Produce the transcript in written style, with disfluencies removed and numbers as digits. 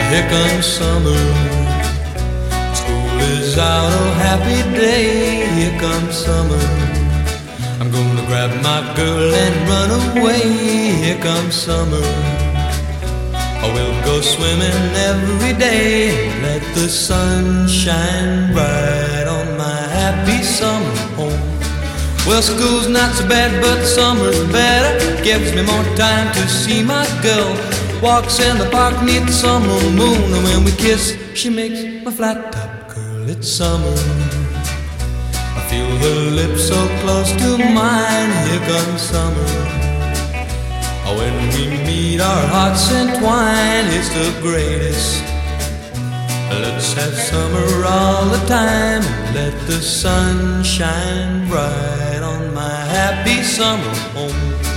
here comes summer. School is out, oh happy day, here comes summer. I'm gonna grab my girl and run away, here comes summer. Oh, we'll go swimming every day, let the sun shine bright on my happy summer home. Well, school's not so bad, but summer's better. Gives me more time to see my girl. Walks in the park neath the summer moon, and when we kiss, she makes my flat top curl. It's summer. I feel her lips so close to mine. Here comes summer. When we meet, our hearts entwine. It's the greatest. Let's have summer all the time. Let the sun shine bright on my happy summer home.